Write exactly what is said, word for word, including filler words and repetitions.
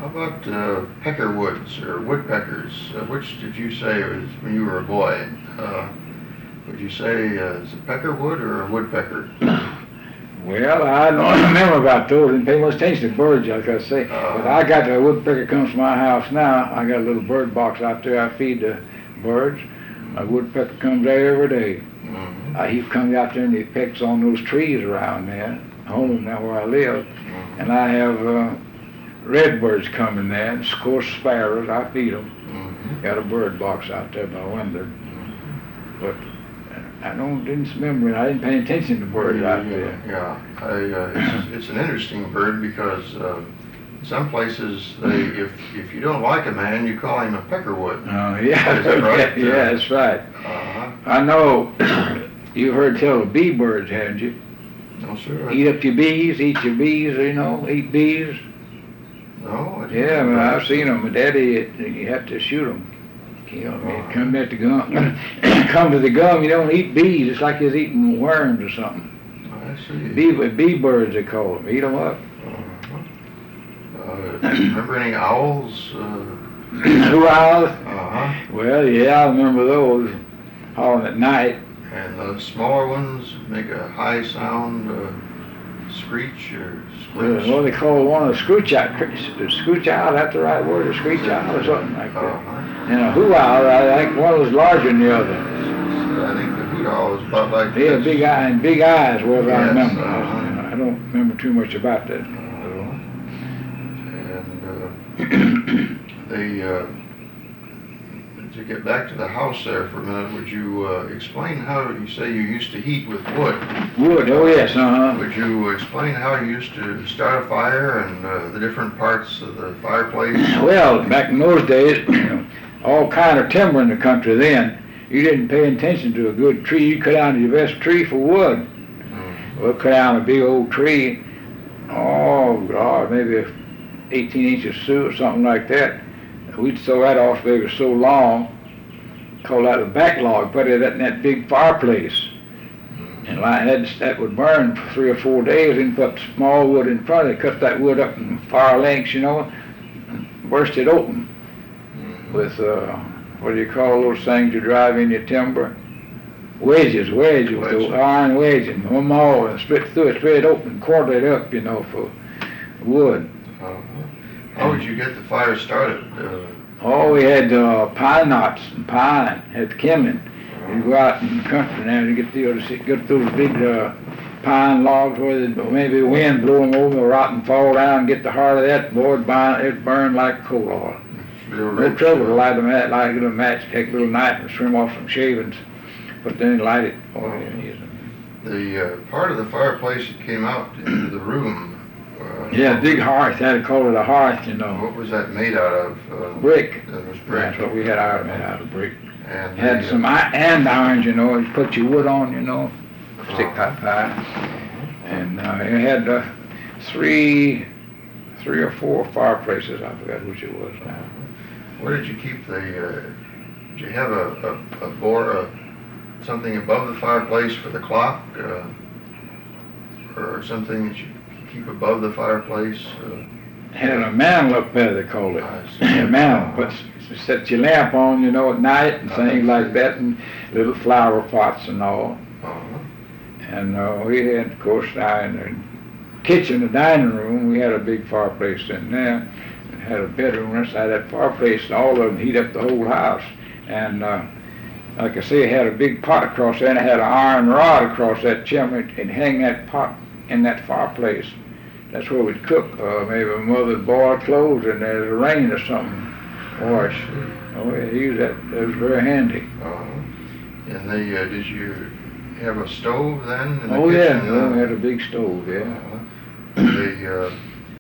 How about uh, peckerwoods or woodpeckers? Uh, which did you say was when you were a boy? Uh, would you say uh, is it peckerwood or a woodpecker? Well, I don't remember about those. Didn't pay much attention to birds, like I say. Uh, but I got a woodpecker comes to my house now. I got a little bird box out there. I feed the birds. A woodpecker comes there every day. Mm-hmm. Uh, he comes out there and he pecks on those trees around there, home now where I live. Mm-hmm. And I have uh, redbirds coming there, and of course sparrows. I feed them. Mm-hmm. Got a bird box out there by window. Mm-hmm. But I don't didn't remember. I didn't pay attention to birds yeah, out there. Yeah, I, uh, it's, it's an interesting bird because uh, some places they, if if you don't like a man, you call him a peckerwood. Oh yeah, Is that right? yeah, yeah, that's right. Uh-huh. I know. You've heard tell of bee birds, haven't you? No, sir. Eat up your bees, eat your bees, you know, eat bees. No. I didn't Yeah, know well, that. I've seen them. But Daddy, it, you have to shoot them. You know, Uh-huh. it come at the gum. Come to the gum, you don't eat bees. It's like you're eating worms or something. I see. Bee, bee birds, they call them. Eat them up. Uh-huh. Uh, do you remember any owls? Uh, Who owls? uh-huh. Well, yeah, I remember those hauling at night. And the smaller ones make a high sound, uh, screech or Well, screech. what they call one of the screech owl. The screech owl, that's the right word, a screech owl or something like that. Uh-huh. And a hoo owl, I think one was larger than the other. So I think the hoot owl is about like They had this. big eye and big eyes, whatever I Yes, remember. uh-huh. I don't remember too much about that. Uh-huh. And uh, the uh, to get back to the house there for a minute, would you uh, explain how you say you used to heat with wood? Wood, oh yes, uh-huh. Would you explain how you used to start a fire and uh, the different parts of the fireplace? Well, back in those days, all kind of timber in the country then. You didn't pay attention to a good tree. You cut down your best tree for wood. Mm. We'll cut down a big old tree, oh God, maybe eighteen inches through or something like that. We'd throw that off because it was so long, call that a backlog, put it in that big fireplace. And like that, that would burn for three or four days, and put small wood in front of it, cut that wood up in fire lengths, you know, and burst it open with, uh, what do you call those things you drive in your timber? Wedges, wedges, with those iron wedges, and one more, and split through it, split it open, quarter it up, you know, for wood. Uh-huh. How would you get the fire started? Uh, Oh, we had uh, pine knots and pine, had kindling. You'd go out in the country now and get those, get those big uh, pine logs where the, maybe wind blow them over, or rot and fall down, and get the heart of that, boy, it'd burn, it'd burn like coal oil. No trouble to light them at, light a match, take a little knife and trim off some shavings, put them in, light it. Oh, yeah, use them. The uh, part of the fireplace that came out into the room. Uh, Yeah, big hearth, they'd call it a hearth, you know. What was that made out of? Uh, Brick. It was brick. That's what we had ours made out of brick. And Had the, some i- andirons, you know, you put your wood on, you know, stick that high. And uh, it had uh, three, three or four fireplaces, I forgot which it was now. Where did you keep the? Uh, did you have a a, a bore, uh, something above the fireplace for the clock, uh, or something that you keep above the fireplace? Uh, Had a mantle up there, they called it. I see. A mantle, put, set your lamp on, you know, at night and things like that, and little flower pots and all. uh-huh. And uh, we had, of course, now in the kitchen, the dining room, we had a big fireplace in there. And had a bedroom inside that fireplace, and all of them heat up the whole house. And uh, like I say, it had a big pot across there, and it had an iron rod across that chimney, and hang that pot in that fireplace. That's where we'd cook. Uh, maybe my mother'd boil clothes, and there's a rain or something. Wash. Oh, yeah, he used that. It was very handy. Uh-huh. And the uh, did you have a stove then in the Oh kitchen? yeah, Uh, we had a big stove. Yeah. uh, the uh,